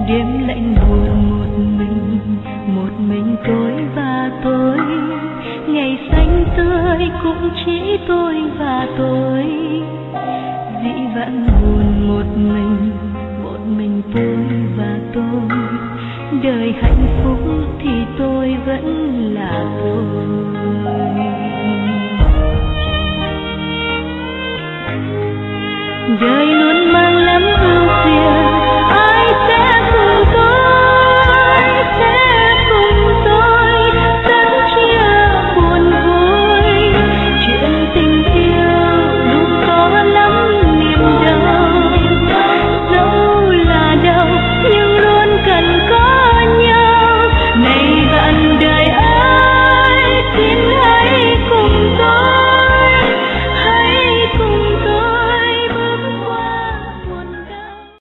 Đêm lạnh buồn một mình tôi và tôi. Ngày xanh tươi cũng chỉ tôi và tôi. Dĩ vãng buồn một mình tôi và tôi. Đời hạnh phúc thì tôi vẫn là tôi.